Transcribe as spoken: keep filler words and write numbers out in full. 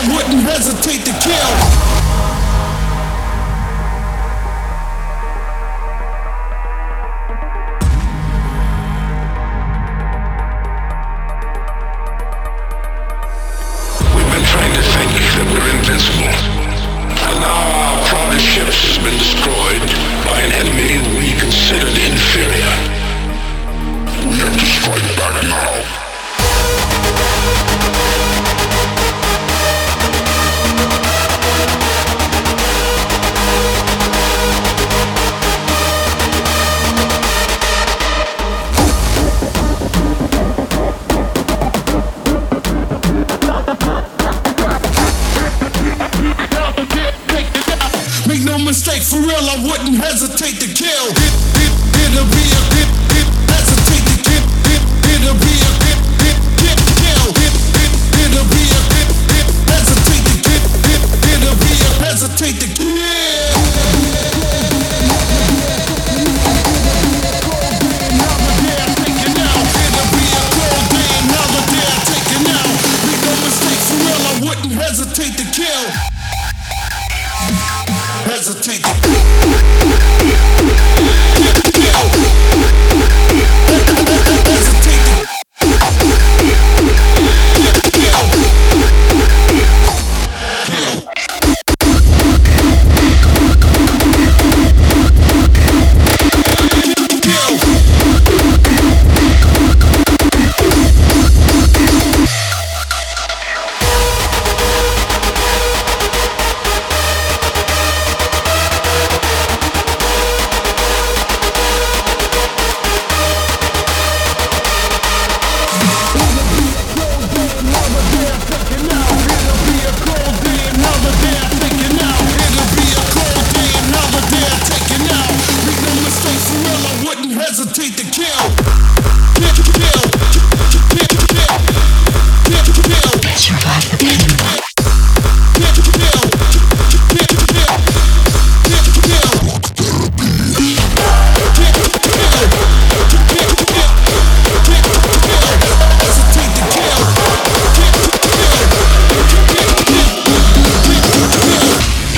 wouldn't hesitate to kill. We've been trying to think that we're invincible. And now our proudest ships has been destroyed by an enemy we considered inferior. We have to strike back now. Make no mistake, for real, I wouldn't hesitate to kill. It, it, it'll be a it, it, hesitate to kill. It, it'll be a it, it, get kill. It, it, it'll be a it, it, hesitate to kill. It, it'll be a hesitate to kill. Hesitate to kill. Hesitate to kill. Hesitate to kill.